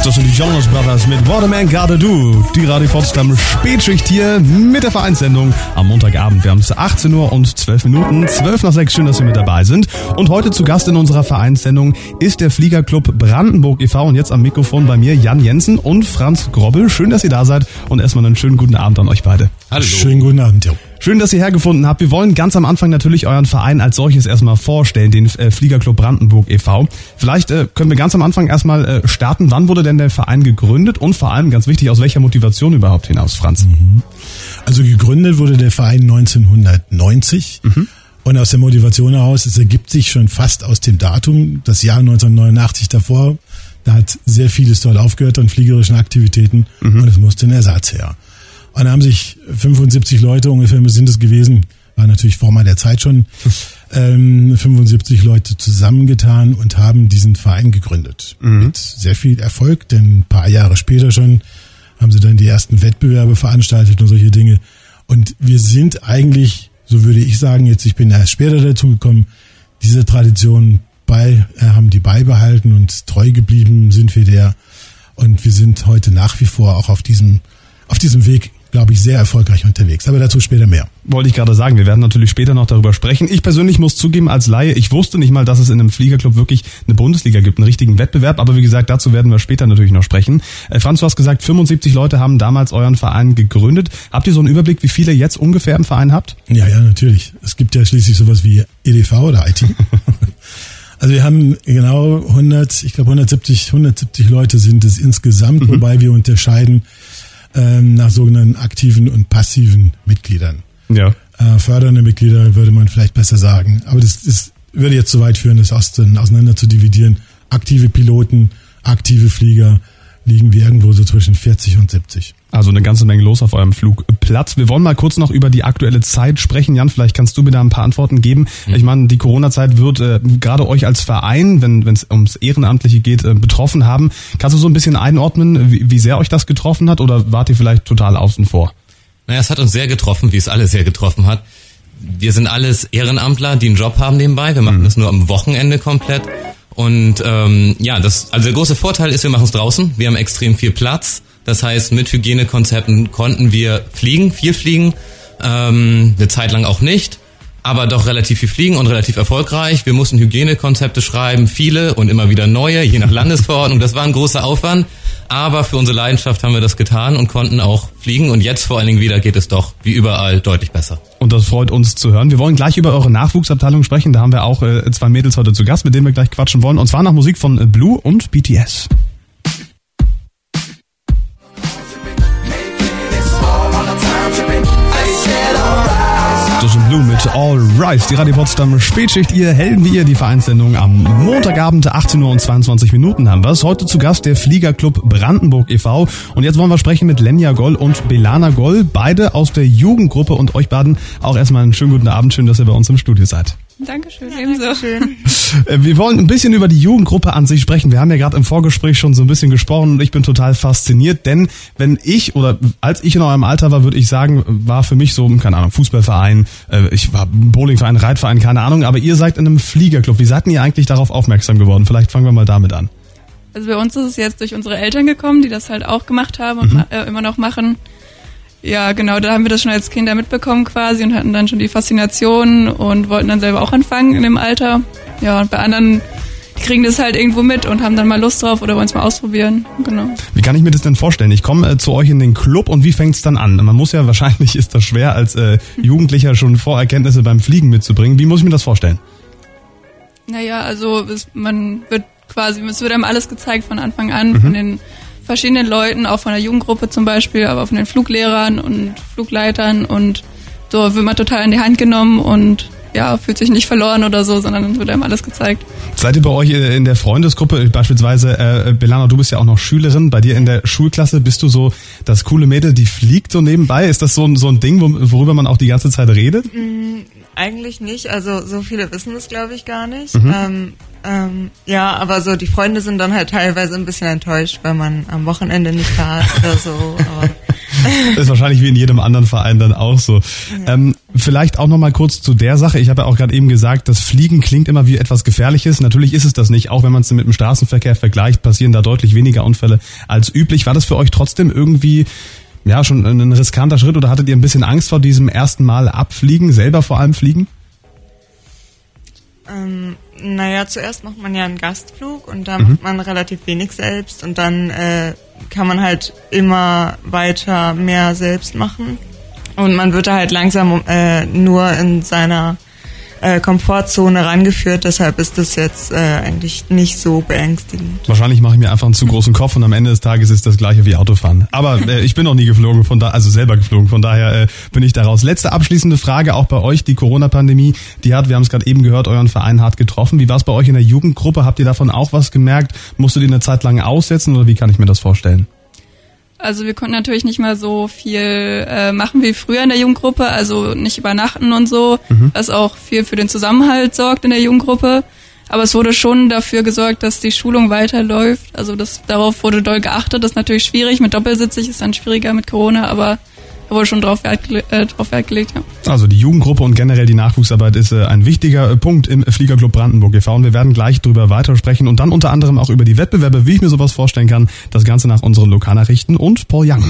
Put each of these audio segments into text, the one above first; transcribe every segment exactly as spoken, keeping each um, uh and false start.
Das sind die Jonas Brothers mit What a Man Gotta Do. Die Radio Potsdam Spätschicht hier mit der Vereinssendung am Montagabend. Wir haben es achtzehn Uhr und zwölf Minuten. zwölf nach sechs. Schön, dass Sie mit dabei sind. Und heute zu Gast in unserer Vereinssendung ist der Fliegerclub Brandenburg e V. Und jetzt am Mikrofon bei mir Jan Jensen und Franz Grobbel. Schön, dass ihr da seid. Und erstmal einen schönen guten Abend an euch beide. Hallo. Schönen guten Abend, ja. Schön, dass ihr hergefunden habt. Wir wollen ganz am Anfang natürlich euren Verein als solches erstmal vorstellen, den äh, Fliegerclub Brandenburg e V. Vielleicht äh, können wir ganz am Anfang erstmal äh, starten. Wann wurde denn der Verein gegründet und vor allem, ganz wichtig, aus welcher Motivation überhaupt hinaus, Franz? Also gegründet wurde der Verein neunzehnhundertneunzig mhm. und aus der Motivation heraus, es ergibt sich schon fast aus dem Datum, das Jahr neunzehnhundertneunundachtzig davor, da hat sehr vieles dort aufgehört an fliegerischen Aktivitäten mhm. und es musste ein Ersatz her. Und da haben sich fünfundsiebzig Leute ungefähr, sind es gewesen, war natürlich vor meiner Zeit schon, ähm, fünfundsiebzig Leute zusammengetan und haben diesen Verein gegründet. Mhm. Mit sehr viel Erfolg, denn ein paar Jahre später schon haben sie dann die ersten Wettbewerbe veranstaltet und solche Dinge. Und wir sind eigentlich, so würde ich sagen, jetzt, ich bin erst später dazu gekommen, diese Tradition bei, äh, haben die beibehalten und treu geblieben sind wir der. Und wir sind heute nach wie vor auch auf diesem, auf diesem Weg, glaube ich, sehr erfolgreich unterwegs. Aber dazu später mehr. Wollte ich gerade sagen, wir werden natürlich später noch darüber sprechen. Ich persönlich muss zugeben, als Laie, ich wusste nicht mal, dass es in einem Fliegerclub wirklich eine Bundesliga gibt, einen richtigen Wettbewerb. Aber wie gesagt, dazu werden wir später natürlich noch sprechen. Äh, Franz, du hast gesagt, fünfundsiebzig Leute haben damals euren Verein gegründet. Habt ihr so einen Überblick, wie viele jetzt ungefähr im Verein habt? Ja, ja, natürlich. Es gibt ja schließlich sowas wie E D V oder I T. Also wir haben genau hundert, ich glaube hundertsiebzig, hundertsiebzig Leute sind es insgesamt, mhm. wobei wir unterscheiden nach sogenannten aktiven und passiven Mitgliedern. Ja. Äh, fördernde Mitglieder würde man vielleicht besser sagen. Aber das, das würde jetzt zu weit führen, das auseinander zu dividieren. Aktive Piloten, aktive Flieger liegen wir irgendwo so zwischen vierzig und siebzig. Also eine ganze Menge los auf eurem Flugplatz. Wir wollen mal kurz noch über die aktuelle Zeit sprechen. Jan, vielleicht kannst du mir da ein paar Antworten geben. Mhm. Ich meine, die Corona-Zeit wird äh, gerade euch als Verein, wenn es ums Ehrenamtliche geht, äh, betroffen haben. Kannst du so ein bisschen einordnen, wie, wie sehr euch das getroffen hat, oder wart ihr vielleicht total außen vor? Naja, es hat uns sehr getroffen, wie es alle sehr getroffen hat. Wir sind alles Ehrenamtler, die einen Job haben nebenbei. Wir machen mhm. das nur am Wochenende komplett. Und ähm, ja, das also der große Vorteil ist, wir machen es draußen. Wir haben extrem viel Platz. Das heißt, mit Hygienekonzepten konnten wir fliegen, viel fliegen, ähm, eine Zeit lang auch nicht, aber doch relativ viel fliegen und relativ erfolgreich. Wir mussten Hygienekonzepte schreiben, viele und immer wieder neue, je nach Landesverordnung. Das war ein großer Aufwand, aber für unsere Leidenschaft haben wir das getan und konnten auch fliegen. Und jetzt vor allen Dingen wieder geht es doch wie überall deutlich besser. Und das freut uns zu hören. Wir wollen gleich über eure Nachwuchsabteilung sprechen. Da haben wir auch äh, zwei Mädels heute zu Gast, mit denen wir gleich quatschen wollen. Und zwar nach Musik von äh, Blue und B T S. Blue mit All Rise, die Radio Potsdam Spätschicht, ihr Helden wie ihr, die Vereinssendung am Montagabend, achtzehn Uhr und zweiundzwanzig Minuten haben wir es. Heute zu Gast der Fliegerclub Brandenburg e V. Und jetzt wollen wir sprechen mit Lenja Goll und Belana Goll, beide aus der Jugendgruppe, und euch beiden auch erstmal einen schönen guten Abend, schön, dass ihr bei uns im Studio seid. Dankeschön, ebenso. Schön. Wir wollen ein bisschen über die Jugendgruppe an sich sprechen. Wir haben ja gerade im Vorgespräch schon so ein bisschen gesprochen und ich bin total fasziniert, denn wenn ich oder als ich in eurem Alter war, würde ich sagen, war für mich so, keine Ahnung, Fußballverein, ich war Bowlingverein, Reitverein, keine Ahnung, aber ihr seid in einem Fliegerclub. Wie seid ihr eigentlich darauf aufmerksam geworden? Vielleicht fangen wir mal damit an. Also bei uns ist es jetzt durch unsere Eltern gekommen, die das halt auch gemacht haben und mhm. immer noch machen. Ja, genau, da haben wir das schon als Kinder mitbekommen quasi und hatten dann schon die Faszination und wollten dann selber auch anfangen in dem Alter. Ja, und bei anderen, die kriegen das halt irgendwo mit und haben dann mal Lust drauf oder wollen es mal ausprobieren. Genau. Wie kann ich mir das denn vorstellen? Ich komme äh, zu euch in den Club und wie fängt's dann an? Man muss ja, wahrscheinlich ist das schwer, als äh, Jugendlicher schon Vorerkenntnisse beim Fliegen mitzubringen. Wie muss ich mir das vorstellen? Naja, also es, man wird quasi, es wird einem alles gezeigt von Anfang an, mhm. von den verschiedenen Leuten, auch von der Jugendgruppe zum Beispiel, aber von den Fluglehrern und Flugleitern, und so wird man total in die Hand genommen und ja, fühlt sich nicht verloren oder so, sondern es wird einem alles gezeigt. Seid ihr bei euch in der Freundesgruppe, beispielsweise, äh, Belana, du bist ja auch noch Schülerin, bei dir in der Schulklasse, bist du so das coole Mädel, die fliegt so nebenbei? Ist das so ein, so ein Ding, worüber man auch die ganze Zeit redet? Mm, eigentlich nicht, also so viele wissen das, glaube ich, gar nicht. Mhm. Ähm, ähm, ja, aber so die Freunde sind dann halt teilweise ein bisschen enttäuscht, weil man am Wochenende nicht da ist oder so, aber ist wahrscheinlich wie in jedem anderen Verein dann auch so. Ja. Ähm, vielleicht auch nochmal kurz zu der Sache. Ich habe ja auch gerade eben gesagt, das Fliegen klingt immer wie etwas Gefährliches. Natürlich ist es das nicht. Auch wenn man es mit dem Straßenverkehr vergleicht, passieren da deutlich weniger Unfälle als üblich. War das für euch trotzdem irgendwie ja schon ein riskanter Schritt oder hattet ihr ein bisschen Angst vor diesem ersten Mal abfliegen, selber vor allem fliegen? Ähm, naja, zuerst macht man ja einen Gastflug und da mhm. macht man relativ wenig selbst und dann äh, kann man halt immer weiter mehr selbst machen und man wird da halt langsam äh, nur in seiner äh, Komfortzone rangeführt, deshalb ist das jetzt äh, eigentlich nicht so beängstigend. Wahrscheinlich mache ich mir einfach einen zu großen Kopf und am Ende des Tages ist das gleiche wie Autofahren. Aber äh, ich bin noch nie geflogen, von da, also selber geflogen, von daher äh, bin ich daraus. Letzte abschließende Frage auch bei euch, die Corona-Pandemie, die hat, wir haben es gerade eben gehört, euren Verein hart getroffen. Wie war es bei euch in der Jugendgruppe? Habt ihr davon auch was gemerkt? Musstet ihr eine Zeit lang aussetzen oder wie kann ich mir das vorstellen? Also wir konnten natürlich nicht mal so viel äh, machen wie früher in der Jugendgruppe, also nicht übernachten und so, mhm. was auch viel für den Zusammenhalt sorgt in der Jugendgruppe. Aber es wurde schon dafür gesorgt, dass die Schulung weiterläuft. Also das, darauf wurde doll geachtet. Das ist natürlich schwierig, mit doppelsitzig ist dann schwieriger mit Corona, aber da wurde schon drauf Wert, äh, drauf Wert gelegt. Ja. Also die Jugendgruppe und generell die Nachwuchsarbeit ist äh, ein wichtiger äh, Punkt im Fliegerclub Brandenburg e V und wir werden gleich drüber weitersprechen und dann unter anderem auch über die Wettbewerbe, wie ich mir sowas vorstellen kann. Das Ganze nach unseren Lokalnachrichten und Paul Young.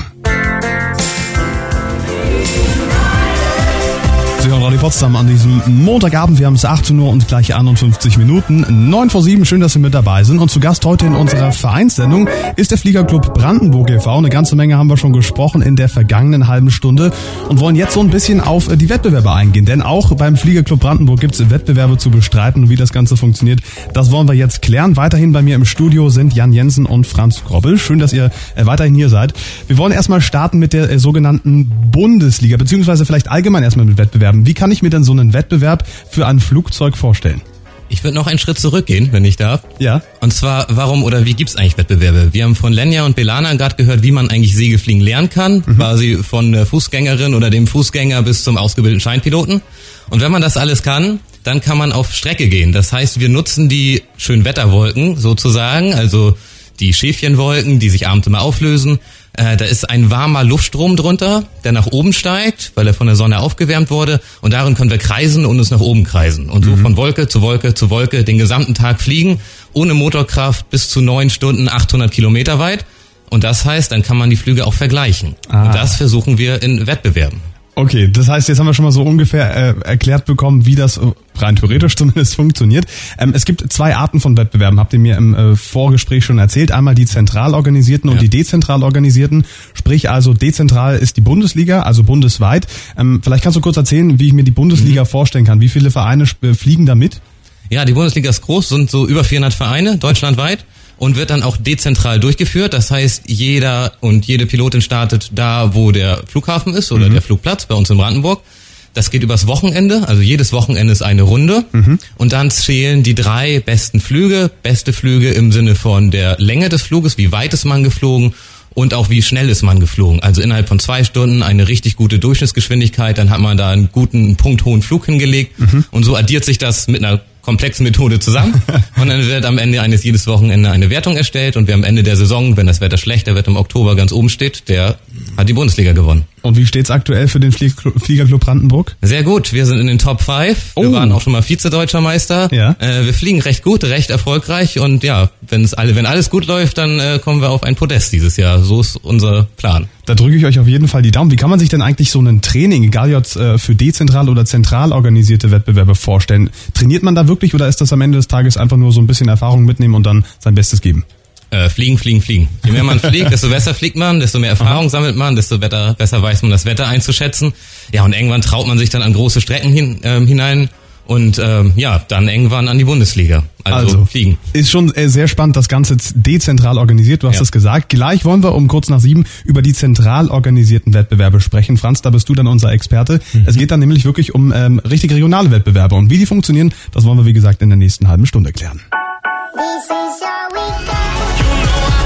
Sie hören Radio Potsdam an diesem Montagabend. Wir haben es achtzehn Uhr und gleich einundfünfzig Minuten. neun vor sieben. Schön, dass Sie mit dabei sind. Und zu Gast heute in unserer Vereinssendung ist der Fliegerclub Brandenburg e V. Eine ganze Menge haben wir schon gesprochen in der vergangenen halben Stunde und wollen jetzt so ein bisschen auf die Wettbewerbe eingehen. Denn auch beim Fliegerclub Brandenburg gibt es Wettbewerbe zu bestreiten. Und wie das Ganze funktioniert, das wollen wir jetzt klären. Weiterhin bei mir im Studio sind Jan Jensen und Franz Grobbel. Schön, dass ihr weiterhin hier seid. Wir wollen erstmal starten mit der sogenannten Bundesliga, beziehungsweise vielleicht allgemein erstmal mit Wettbewerben. Wie kann ich mir denn so einen Wettbewerb für ein Flugzeug vorstellen? Ich würde noch einen Schritt zurückgehen, wenn ich darf. Ja. Und zwar, warum oder wie gibt's eigentlich Wettbewerbe? Wir haben von Lenja und Belana gerade gehört, wie man eigentlich Segelfliegen lernen kann. Mhm. Quasi von der Fußgängerin oder dem Fußgänger bis zum ausgebildeten Scheinpiloten. Und wenn man das alles kann, dann kann man auf Strecke gehen. Das heißt, wir nutzen die Schönwetterwolken sozusagen, also die Schäfchenwolken, die sich abends immer auflösen. Äh, da ist ein warmer Luftstrom drunter, der nach oben steigt, weil er von der Sonne aufgewärmt wurde. Und darin können wir kreisen und uns nach oben kreisen. Und so mhm. von Wolke zu Wolke zu Wolke den gesamten Tag fliegen, ohne Motorkraft bis zu neun Stunden, achthundert Kilometer weit. Und das heißt, dann kann man die Flüge auch vergleichen. Ah. Und das versuchen wir in Wettbewerben. Okay, das heißt, jetzt haben wir schon mal so ungefähr äh, erklärt bekommen, wie das rein theoretisch zumindest funktioniert. Ähm, es gibt zwei Arten von Wettbewerben, habt ihr mir im äh, Vorgespräch schon erzählt. Einmal die zentral organisierten und ja. die dezentral organisierten. Sprich also, dezentral ist die Bundesliga, also bundesweit. Ähm, vielleicht kannst du kurz erzählen, wie ich mir die Bundesliga mhm. vorstellen kann. Wie viele Vereine äh, fliegen da mit? Ja, die Bundesliga ist groß, sind so über vierhundert Vereine deutschlandweit. Und wird dann auch dezentral durchgeführt. Das heißt, jeder und jede Pilotin startet da, wo der Flughafen ist oder mhm. der Flugplatz, bei uns in Brandenburg. Das geht übers Wochenende, also jedes Wochenende ist eine Runde. Mhm. Und dann zählen die drei besten Flüge, beste Flüge im Sinne von der Länge des Fluges, wie weit ist man geflogen und auch wie schnell ist man geflogen. Also innerhalb von zwei Stunden eine richtig gute Durchschnittsgeschwindigkeit, dann hat man da einen guten, punkthohen Flug hingelegt. Mhm. Und so addiert sich das mit einer komplexe Methode zusammen und dann wird am Ende eines jedes Wochenende eine Wertung erstellt und wer am Ende der Saison, wenn das Wetter schlechter wird, im Oktober ganz oben steht, der hat die Bundesliga gewonnen. Und wie steht's aktuell für den Fliegerclub Brandenburg? Sehr gut, wir sind in den Top fünf. Wir oh. waren auch schon mal Vize-Deutscher Meister. Ja. Äh, wir fliegen recht gut, recht erfolgreich und ja, wenn es alle, wenn alles gut läuft, dann äh, kommen wir auf ein Podest dieses Jahr. So ist unser Plan. Da drücke ich euch auf jeden Fall die Daumen. Wie kann man sich denn eigentlich so ein Training, egal jetzt äh, für dezentral oder zentral organisierte Wettbewerbe vorstellen? Trainiert man da wirklich oder ist das am Ende des Tages einfach nur so ein bisschen Erfahrung mitnehmen und dann sein Bestes geben? Äh, fliegen, fliegen, fliegen. Je mehr man fliegt, desto besser fliegt man, desto mehr Erfahrung Aha. sammelt man, desto besser, besser weiß man das Wetter einzuschätzen. Ja, und irgendwann traut man sich dann an große Strecken hin, äh, hinein. Und ähm, ja, dann irgendwann an die Bundesliga. Also, also fliegen. Ist schon sehr spannend, das Ganze dezentral organisiert, du hast es ja. gesagt. Gleich wollen wir um kurz nach sieben über die zentral organisierten Wettbewerbe sprechen. Franz, da bist du dann unser Experte. Mhm. Es geht dann nämlich wirklich um ähm, richtig regionale Wettbewerbe. Und wie die funktionieren, das wollen wir wie gesagt in der nächsten halben Stunde klären. This is your weekend. You know I follow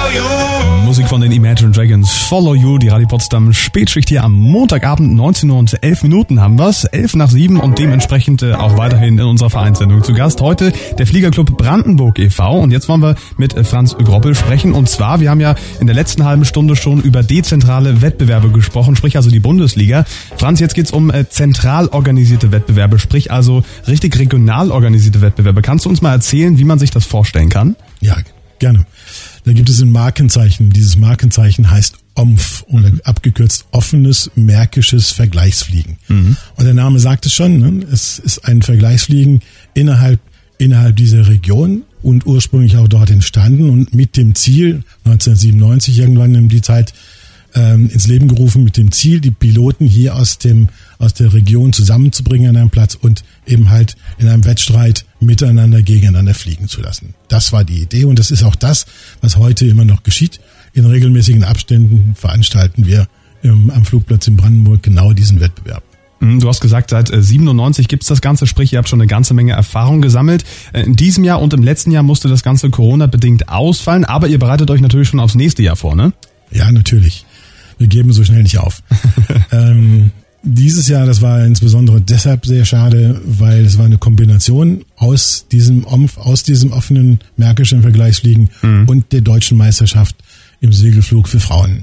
Musik von den Imagine Dragons, Follow You, die Radio Potsdam Spätschicht hier am Montagabend, neunzehn Uhr und elf Minuten haben wir's, elf nach sieben und dementsprechend äh, auch weiterhin in unserer Vereinssendung zu Gast. Heute der Fliegerclub Brandenburg e V und jetzt wollen wir mit äh, Franz Grobbel sprechen und zwar, wir haben ja in der letzten halben Stunde schon über dezentrale Wettbewerbe gesprochen, sprich also die Bundesliga. Franz, jetzt geht's um äh, zentral organisierte Wettbewerbe, sprich also richtig regional organisierte Wettbewerbe. Kannst du uns mal erzählen, wie man sich das vorstellen kann? Ja, gerne. Da gibt es ein Markenzeichen. Dieses Markenzeichen heißt O M F oder abgekürzt offenes märkisches Vergleichsfliegen. Mhm. Und der Name sagt es schon, ne? Es ist ein Vergleichsfliegen innerhalb innerhalb dieser Region und ursprünglich auch dort entstanden und mit dem Ziel, neunzehnhundertsiebenundneunzig irgendwann in die Zeit ähm, ins Leben gerufen, mit dem Ziel, die Piloten hier aus dem aus der Region zusammenzubringen an einem Platz und eben halt in einem Wettstreit miteinander gegeneinander fliegen zu lassen. Das war die Idee und das ist auch das, was heute immer noch geschieht. In regelmäßigen Abständen veranstalten wir ähm, am Flugplatz in Brandenburg genau diesen Wettbewerb. Du hast gesagt, seit siebenundneunzig gibt's das Ganze, sprich, ihr habt schon eine ganze Menge Erfahrung gesammelt. In diesem Jahr und im letzten Jahr musste das Ganze Corona-bedingt ausfallen, aber ihr bereitet euch natürlich schon aufs nächste Jahr vor, ne? Ja, natürlich. Wir geben so schnell nicht auf. ähm, Dieses Jahr, das war insbesondere deshalb sehr schade, weil es war eine Kombination aus diesem O M F, aus diesem offenen märkischen Vergleichsfliegen mhm. und der deutschen Meisterschaft im Segelflug für Frauen.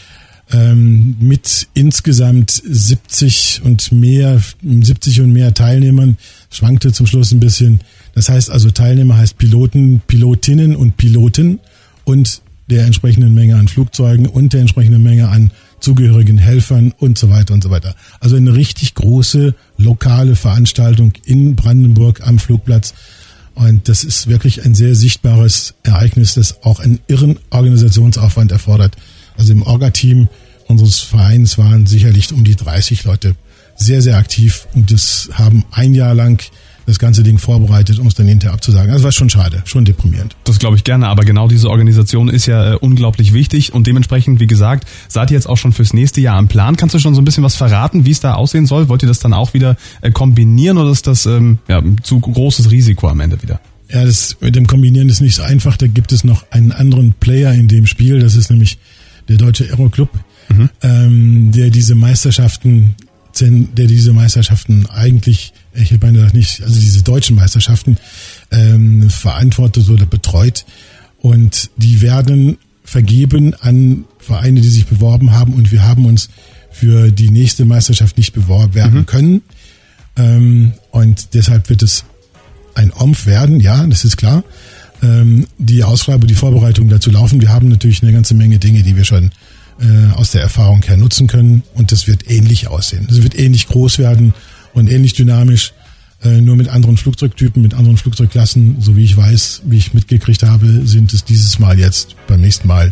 Ähm, mit insgesamt siebzig und mehr, siebzig und mehr Teilnehmern, schwankte zum Schluss ein bisschen. Das heißt also, Teilnehmer heißt Piloten, Pilotinnen und Piloten und der entsprechenden Menge an Flugzeugen und der entsprechenden Menge an zugehörigen Helfern und so weiter und so weiter. Also eine richtig große lokale Veranstaltung in Brandenburg am Flugplatz. Und das ist wirklich ein sehr sichtbares Ereignis, das auch einen irren Organisationsaufwand erfordert. Also im Orga-Team unseres Vereins waren sicherlich um die dreißig Leute sehr, sehr aktiv und das haben ein Jahr lang das ganze Ding vorbereitet, um es dann hinterher abzusagen. Also war schon schade, schon deprimierend. Das glaube ich gerne, aber genau diese Organisation ist ja äh, unglaublich wichtig und dementsprechend, wie gesagt, seid ihr jetzt auch schon fürs nächste Jahr am Plan. Kannst du schon so ein bisschen was verraten, wie es da aussehen soll? Wollt ihr das dann auch wieder äh, kombinieren oder ist das ähm, ja, zu großes Risiko am Ende wieder? Ja, das mit dem Kombinieren ist nicht so einfach. Da gibt es noch einen anderen Player in dem Spiel. Das ist nämlich der Deutsche Aero Club, mhm. ähm, der diese Meisterschaften der diese Meisterschaften eigentlich, ich hätte beinahe nicht, also diese deutschen Meisterschaften ähm, verantwortet oder betreut und die werden vergeben an Vereine, die sich beworben haben und wir haben uns für die nächste Meisterschaft nicht bewerben mhm. können ähm, und deshalb wird es ein O M F werden, ja, das ist klar. Ähm, die Ausschreibung, die Vorbereitungen dazu laufen. Wir haben natürlich eine ganze Menge Dinge, die wir schon aus der Erfahrung her nutzen können und das wird ähnlich aussehen. Das wird ähnlich groß werden und ähnlich dynamisch, äh, nur mit anderen Flugzeugtypen, mit anderen Flugzeugklassen. So wie ich weiß, wie ich mitgekriegt habe, sind es dieses Mal jetzt, beim nächsten Mal,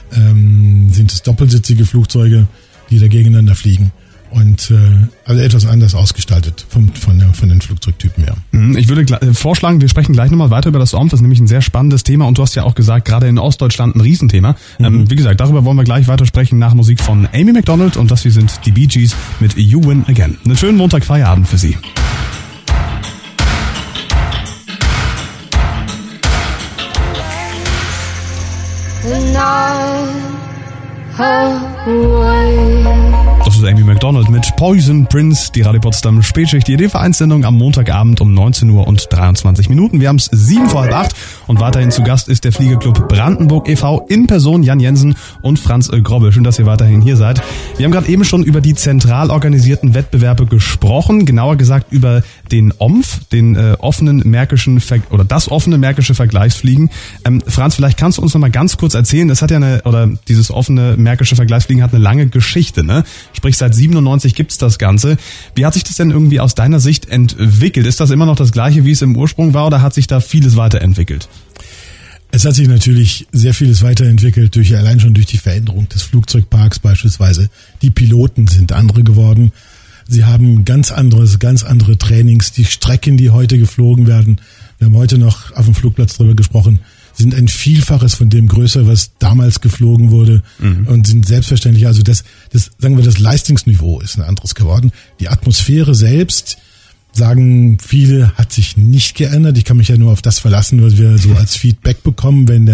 ähm, sind es doppelsitzige Flugzeuge, die da gegeneinander fliegen. Und äh, also etwas anders ausgestaltet vom, von, der, von den Flugzeugtypen her. Ich würde gl- vorschlagen, wir sprechen gleich nochmal weiter über das O M F, das ist nämlich ein sehr spannendes Thema und du hast ja auch gesagt, gerade in Ostdeutschland ein Riesenthema. Mhm. Ähm, wie gesagt, darüber wollen wir gleich weiter sprechen nach Musik von Amy Macdonald und das hier sind die Bee Gees mit You Win Again. Einen schönen Montagfeierabend für Sie. Das ist Amy Macdonald mit Poison Prince, die Radio Potsdam Spätschicht, die E D-Vereinssendung am Montagabend um neunzehn Uhr und dreiundzwanzig Minuten. Wir haben es sieben vor halb acht und weiterhin zu Gast ist der Fliegerclub Brandenburg e V in Person Jan Jensen und Franz Grobbel. Schön, dass ihr weiterhin hier seid. Wir haben gerade eben schon über die zentral organisierten Wettbewerbe gesprochen, genauer gesagt über den O M F, den äh, offenen märkischen Ver- oder das offene märkische Vergleichsfliegen. Ähm, Franz, vielleicht kannst du uns noch mal ganz kurz erzählen, das hat ja eine, oder dieses offene märkische Vergleichsfliegen hat eine lange Geschichte, ne? Sprich, seit siebenundneunzig gibt's das Ganze. Wie hat sich das denn irgendwie aus deiner Sicht entwickelt? Ist das immer noch das Gleiche, wie es im Ursprung war, oder hat sich da vieles weiterentwickelt? Es hat sich natürlich sehr vieles weiterentwickelt, durch allein schon durch die Veränderung des Flugzeugparks beispielsweise. Die Piloten sind andere geworden. Sie haben ganz anderes, ganz andere Trainings. Die Strecken, die heute geflogen werden, wir haben heute noch auf dem Flugplatz drüber gesprochen, sind ein Vielfaches von dem größer, was damals geflogen wurde, mhm. und sind selbstverständlich, also das, das, sagen wir, das Leistungsniveau ist ein anderes geworden. Die Atmosphäre selbst, sagen viele, hat sich nicht geändert. Ich kann mich ja nur auf das verlassen, was wir so als Feedback bekommen, wenn der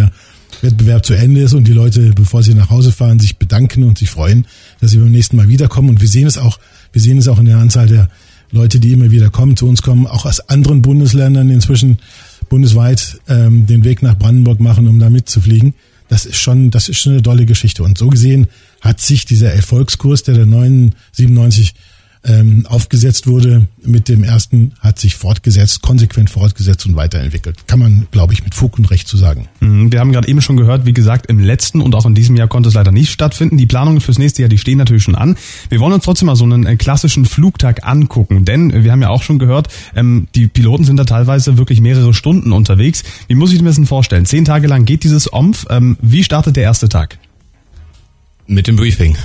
Wettbewerb zu Ende ist und die Leute, bevor sie nach Hause fahren, sich bedanken und sich freuen, dass sie beim nächsten Mal wiederkommen. Und wir sehen es auch, wir sehen es auch in der Anzahl der Leute, die immer wieder kommen, zu uns kommen, auch aus anderen Bundesländern inzwischen bundesweit ähm, den Weg nach Brandenburg machen, um da mitzufliegen. Das ist schon, das ist schon eine tolle Geschichte. Und so gesehen hat sich dieser Erfolgskurs, der der siebenundneunzig ähm, aufgesetzt wurde, mit dem ersten, hat sich fortgesetzt, konsequent fortgesetzt und weiterentwickelt. Kann man, glaube ich, mit Fug und Recht zu sagen. Wir haben gerade eben schon gehört, wie gesagt, im letzten und auch in diesem Jahr konnte es leider nicht stattfinden. Die Planungen fürs nächste Jahr, die stehen natürlich schon an. Wir wollen uns trotzdem mal so einen klassischen Flugtag angucken, denn wir haben ja auch schon gehört, ähm, die Piloten sind da teilweise wirklich mehrere Stunden unterwegs. Wie muss ich mir das denn vorstellen? Zehn Tage lang geht dieses O M F. Ähm, wie startet der erste Tag? Mit dem Briefing.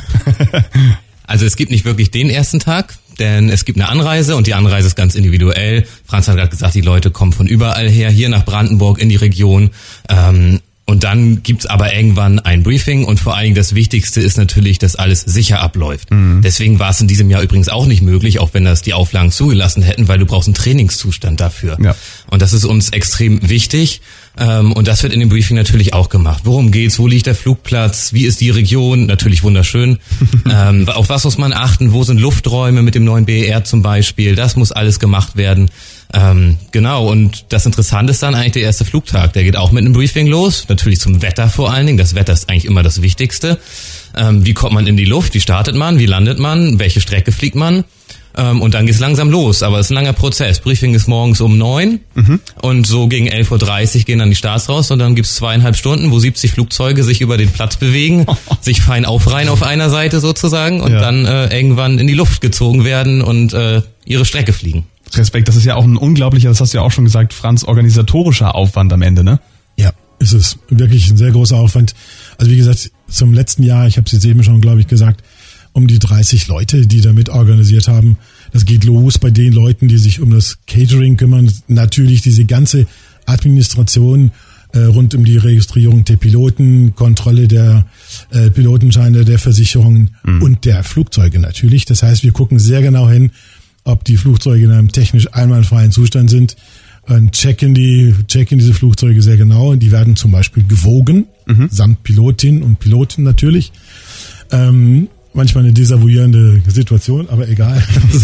Also es gibt nicht wirklich den ersten Tag, denn es gibt eine Anreise und die Anreise ist ganz individuell. Franz hat gerade gesagt, die Leute kommen von überall her, hier nach Brandenburg in die Region. Ähm, und dann gibt's aber irgendwann ein Briefing und vor allen Dingen das Wichtigste ist natürlich, dass alles sicher abläuft. Mhm. Deswegen war es in diesem Jahr übrigens auch nicht möglich, auch wenn das die Auflagen zugelassen hätten, weil du brauchst einen Trainingszustand dafür. Ja. Und das ist uns extrem wichtig. Und das wird in dem Briefing natürlich auch gemacht. Worum geht's? Wo liegt der Flugplatz? Wie ist die Region? Natürlich wunderschön. ähm, auf was muss man achten? Wo sind Lufträume mit dem neuen B E R zum Beispiel? Das muss alles gemacht werden. Ähm, genau, und das Interessante ist dann eigentlich der erste Flugtag. Der geht auch mit einem Briefing los. Natürlich zum Wetter vor allen Dingen. Das Wetter ist eigentlich immer das Wichtigste. Ähm, wie kommt man in die Luft? Wie startet man? Wie landet man? Welche Strecke fliegt man? Und dann geht's langsam los, aber es ist ein langer Prozess. Briefing ist morgens um neun mhm. und so gegen elf Uhr dreißig gehen dann die Starts raus und dann gibt's zweieinhalb Stunden, wo siebzig Flugzeuge sich über den Platz bewegen, sich fein aufreihen auf einer Seite sozusagen und ja. dann äh, irgendwann in die Luft gezogen werden und äh, ihre Strecke fliegen. Respekt, das ist ja auch ein unglaublicher, das hast du ja auch schon gesagt, Franz, organisatorischer Aufwand am Ende, ne? Ja, ist es wirklich ein sehr großer Aufwand. Also wie gesagt, zum letzten Jahr, ich habe es jetzt eben schon, glaube ich, gesagt, um die dreißig Leute, die da mit organisiert haben. Das geht los bei den Leuten, die sich um das Catering kümmern. Natürlich diese ganze Administration äh, rund um die Registrierung der Piloten, Kontrolle der äh, Pilotenscheine, der Versicherungen mhm. und der Flugzeuge natürlich. Das heißt, wir gucken sehr genau hin, ob die Flugzeuge in einem technisch einwandfreien Zustand sind und checken die, checken diese Flugzeuge sehr genau. Die werden zum Beispiel gewogen, mhm. samt Pilotin und Piloten natürlich. Ähm, Manchmal eine desavouierende Situation, aber egal.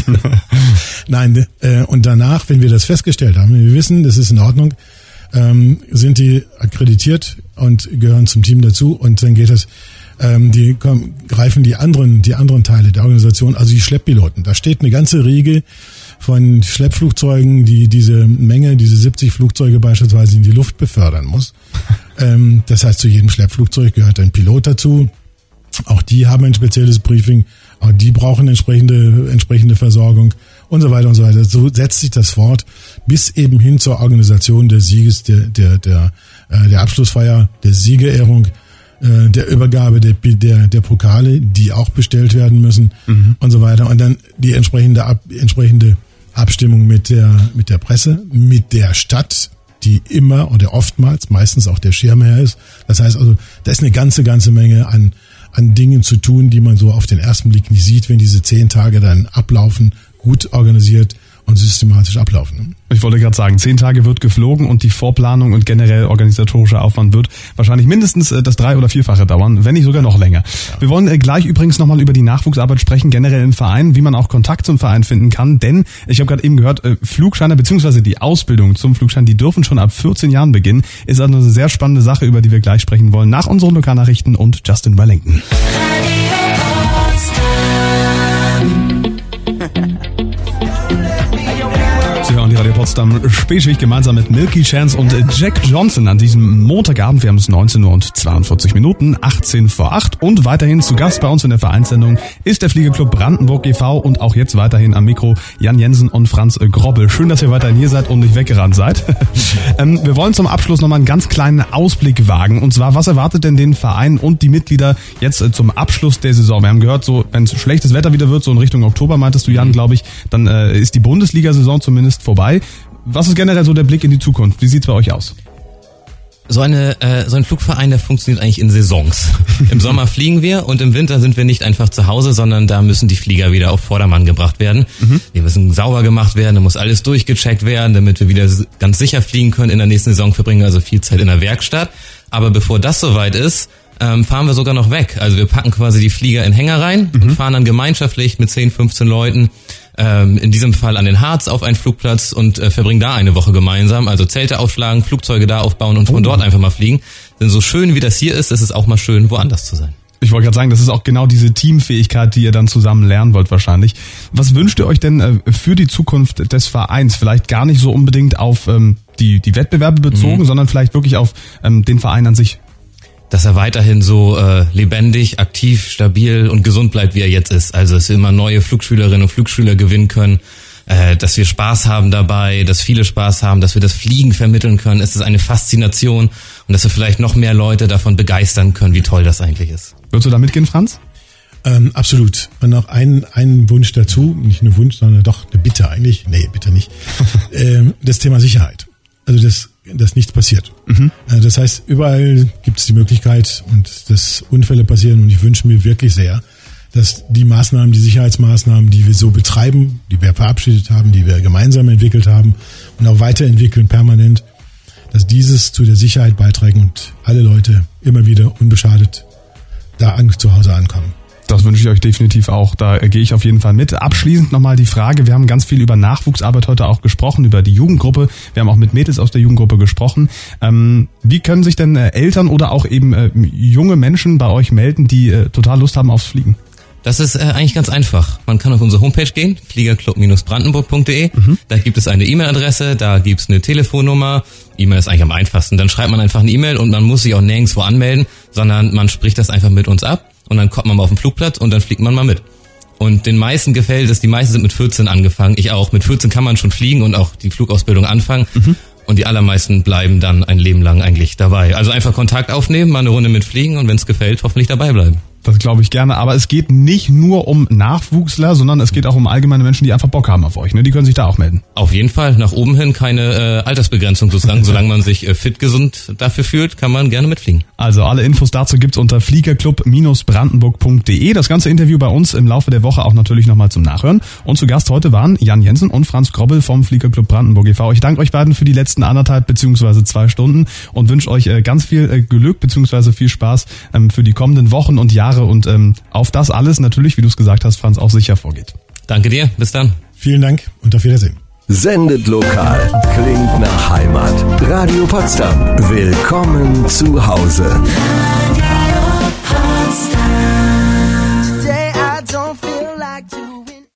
Nein, äh, und danach, wenn wir das festgestellt haben, wenn wir wissen, das ist in Ordnung, ähm, sind die akkreditiert und gehören zum Team dazu und dann geht es, ähm, die kommen, greifen die anderen, die anderen Teile der Organisation, also die Schlepppiloten. Da steht eine ganze Riege von Schleppflugzeugen, die diese Menge, diese siebzig Flugzeuge beispielsweise in die Luft befördern muss. ähm, das heißt, zu jedem Schleppflugzeug gehört ein Pilot dazu. Auch die haben ein spezielles Briefing, auch die brauchen entsprechende entsprechende Versorgung und so weiter und so weiter. So setzt sich das fort bis eben hin zur Organisation des Sieges, der der der der Abschlussfeier, der Siegerehrung, der Übergabe der der der Pokale, die auch bestellt werden müssen mhm. und so weiter und dann die entsprechende Ab, entsprechende Abstimmung mit der mit der Presse, mit der Stadt, die immer oder oftmals meistens auch der Schirmherr ist. Das heißt also, da ist eine ganze ganze Menge an an Dingen zu tun, die man so auf den ersten Blick nicht sieht, wenn diese zehn Tage dann ablaufen, gut organisiert und systematisch ablaufen. Ich wollte gerade sagen, zehn Tage wird geflogen und die Vorplanung und generell organisatorischer Aufwand wird wahrscheinlich mindestens das drei- oder vierfache dauern, wenn nicht sogar noch länger. Ja. Wir wollen gleich übrigens nochmal über die Nachwuchsarbeit sprechen, generell im Verein, wie man auch Kontakt zum Verein finden kann, denn ich habe gerade eben gehört, Flugscheine bzw. die Ausbildung zum Flugschein, die dürfen schon ab vierzehn Jahren beginnen. Ist also eine sehr spannende Sache, über die wir gleich sprechen wollen, nach unseren Lokalnachrichten und Justin Wellington. Und die Radio Potsdam Spätschicht gemeinsam mit Milky Chance und Jack Johnson an diesem Montagabend. Wir haben es neunzehn Uhr und zweiundvierzig Minuten, achtzehn vor acht. Und weiterhin zu Gast bei uns in der Vereinssendung ist der Fliegerclub Brandenburg e V und auch jetzt weiterhin am Mikro Jan Jensen und Franz Grobbel. Schön, dass ihr weiterhin hier seid und nicht weggerannt seid. ähm, wir wollen zum Abschluss nochmal einen ganz kleinen Ausblick wagen. Und zwar, was erwartet denn den Verein und die Mitglieder jetzt äh, zum Abschluss der Saison? Wir haben gehört, so wenn es schlechtes Wetter wieder wird, so in Richtung Oktober, meintest du, Jan, glaube ich, dann äh, ist die Bundesliga-Saison zumindest vorbei. Was ist generell so der Blick in die Zukunft? Wie sieht's bei euch aus? So eine äh, so ein Flugverein, der funktioniert eigentlich in Saisons. Im Sommer fliegen wir und im Winter sind wir nicht einfach zu Hause, sondern da müssen die Flieger wieder auf Vordermann gebracht werden. Mhm. Die müssen sauber gemacht werden, da muss alles durchgecheckt werden, damit wir wieder ganz sicher fliegen können. In der nächsten Saison verbringen wir also viel Zeit in der Werkstatt. Aber bevor das soweit ist, ähm, fahren wir sogar noch weg. Also wir packen quasi die Flieger in Hänger rein mhm. und fahren dann gemeinschaftlich mit zehn, fünfzehn Leuten in diesem Fall an den Harz auf einen Flugplatz und äh, verbringen da eine Woche gemeinsam. Also Zelte aufschlagen, Flugzeuge da aufbauen und von oh. dort einfach mal fliegen. Denn so schön wie das hier ist, ist es auch mal schön, woanders zu sein. Ich wollte gerade sagen, das ist auch genau diese Teamfähigkeit, die ihr dann zusammen lernen wollt wahrscheinlich. Was wünscht ihr euch denn äh, für die Zukunft des Vereins? Vielleicht gar nicht so unbedingt auf ähm, die, die Wettbewerbe bezogen, mhm. sondern vielleicht wirklich auf ähm, den Verein an sich. Dass er weiterhin so äh, lebendig, aktiv, stabil und gesund bleibt, wie er jetzt ist. Also dass wir immer neue Flugschülerinnen und Flugschüler gewinnen können, äh, dass wir Spaß haben dabei, dass viele Spaß haben, dass wir das Fliegen vermitteln können. Es ist eine Faszination und dass wir vielleicht noch mehr Leute davon begeistern können, wie toll das eigentlich ist. Würdest du da mitgehen, Franz? Ähm, absolut. Und noch ein, ein Wunsch dazu, nicht nur Wunsch, sondern doch eine Bitte eigentlich. Nee, bitte nicht. ähm, das Thema Sicherheit. Also das dass nichts passiert. Mhm. Das heißt, überall gibt es die Möglichkeit und dass Unfälle passieren und ich wünsche mir wirklich sehr, dass die Maßnahmen, die Sicherheitsmaßnahmen, die wir so betreiben, die wir verabschiedet haben, die wir gemeinsam entwickelt haben und auch weiterentwickeln permanent, dass dieses zu der Sicherheit beiträgt und alle Leute immer wieder unbeschadet da an, zu Hause ankommen. Das wünsche ich euch definitiv auch. Da gehe ich auf jeden Fall mit. Abschließend nochmal die Frage, wir haben ganz viel über Nachwuchsarbeit heute auch gesprochen, über die Jugendgruppe. Wir haben auch mit Mädels aus der Jugendgruppe gesprochen. Ähm, wie können sich denn äh, Eltern oder auch eben äh, junge Menschen bei euch melden, die äh, total Lust haben aufs Fliegen? Das ist äh, eigentlich ganz einfach. Man kann auf unsere Homepage gehen, fliegerclub brandenburg punkt de. Mhm. Da gibt es eine E-Mail-Adresse, da gibt es eine Telefonnummer. E-Mail ist eigentlich am einfachsten. Dann schreibt man einfach eine E-Mail und man muss sich auch nirgendwo anmelden, sondern man spricht das einfach mit uns ab. Und dann kommt man mal auf den Flugplatz und dann fliegt man mal mit. Und den meisten gefällt es, die meisten sind mit vierzehn angefangen, ich auch. Mit vierzehn kann man schon fliegen und auch die Flugausbildung anfangen. Mhm. Und die allermeisten bleiben dann ein Leben lang eigentlich dabei. Also einfach Kontakt aufnehmen, mal eine Runde mitfliegen und wenn es gefällt, hoffentlich dabei bleiben. Das glaube ich gerne. Aber es geht nicht nur um Nachwuchsler, sondern es geht auch um allgemeine Menschen, die einfach Bock haben auf euch. Ne? Die können sich da auch melden. Auf jeden Fall. Nach oben hin keine äh, Altersbegrenzung sozusagen. Solange man sich äh, fit, gesund dafür fühlt, kann man gerne mitfliegen. Also alle Infos dazu gibt's unter fliegerclub brandenburg punkt de. Das ganze Interview bei uns im Laufe der Woche auch natürlich nochmal zum Nachhören. Und zu Gast heute waren Jan Jensen und Franz Grobbel vom Fliegerclub Brandenburg e V. Ich danke euch beiden für die letzten anderthalb beziehungsweise zwei Stunden und wünsche euch äh, ganz viel äh, Glück beziehungsweise viel Spaß ähm, für die kommenden Wochen und Jahre und ähm, auf das alles natürlich, wie du es gesagt hast, Franz, auch sicher vorgeht. Danke dir, bis dann. Vielen Dank und auf Wiedersehen. Sendet lokal, klingt nach Heimat. Radio Potsdam, willkommen zu Hause.